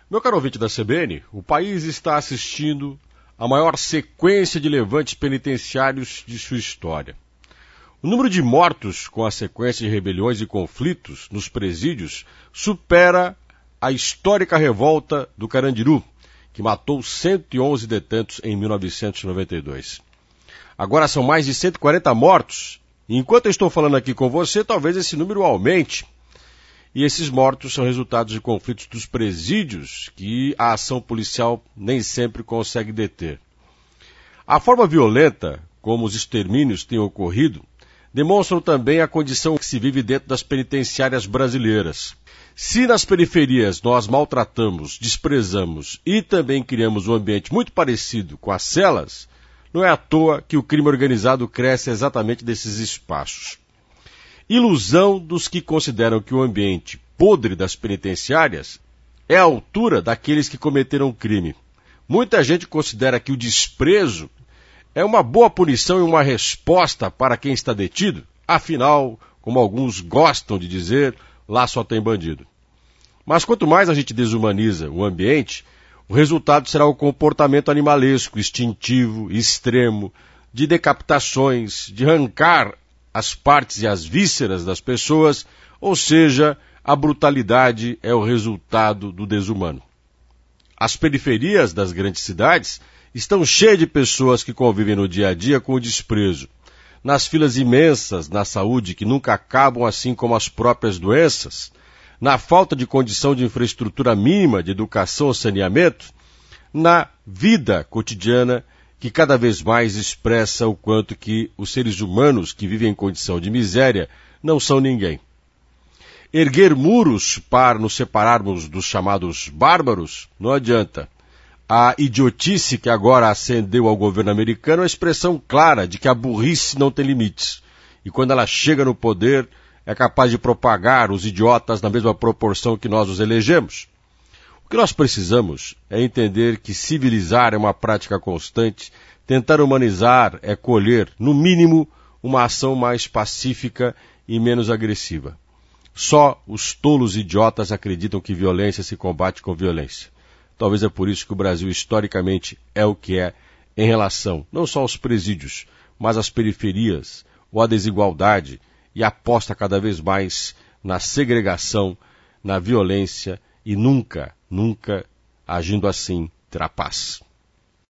Meu caro ouvinte da CBN, o país está assistindo a maior sequência de levantes penitenciários de sua história. O número de mortos com a sequência de rebeliões e conflitos nos presídios supera a histórica revolta do Carandiru, que matou 111 detentos em 1992. Agora são mais de 140 mortos, e enquanto eu estou falando aqui com você, talvez esse número aumente. E esses mortos são resultados de conflitos dos presídios que a ação policial nem sempre consegue deter. A forma violenta como os extermínios têm ocorrido demonstram também a condição que se vive dentro das penitenciárias brasileiras. Se nas periferias nós maltratamos, desprezamos e também criamos um ambiente muito parecido com as celas, não é à toa que o crime organizado cresce exatamente desses espaços. Ilusão dos que consideram que o ambiente podre das penitenciárias é a altura daqueles que cometeram crime. Muita gente considera que o desprezo é uma boa punição e uma resposta para quem está detido. Afinal, como alguns gostam de dizer, lá só tem bandido. Mas quanto mais a gente desumaniza o ambiente, o resultado será o comportamento animalesco, instintivo, extremo, de decapitações, de arrancar as partes e as vísceras das pessoas, ou seja, a brutalidade é o resultado do desumano. As periferias das grandes cidades estão cheias de pessoas que convivem no dia a dia com o desprezo. Nas filas imensas na saúde que nunca acabam, assim como as próprias doenças, na falta de condição de infraestrutura mínima, de educação ou saneamento, na vida cotidiana que cada vez mais expressa o quanto que os seres humanos que vivem em condição de miséria não são ninguém. Erguer muros para nos separarmos dos chamados bárbaros não adianta. A idiotice que agora ascendeu ao governo americano é a expressão clara de que a burrice não tem limites. E quando ela chega no poder, é capaz de propagar os idiotas na mesma proporção que nós os elegemos. O que nós precisamos é entender que civilizar é uma prática constante, tentar humanizar é colher, no mínimo, uma ação mais pacífica e menos agressiva. Só os tolos idiotas acreditam que violência se combate com violência. Talvez é por isso que o Brasil historicamente é o que é em relação não só aos presídios, mas às periferias, ou à desigualdade, e aposta cada vez mais na segregação, na violência e nunca, agindo assim, terá paz.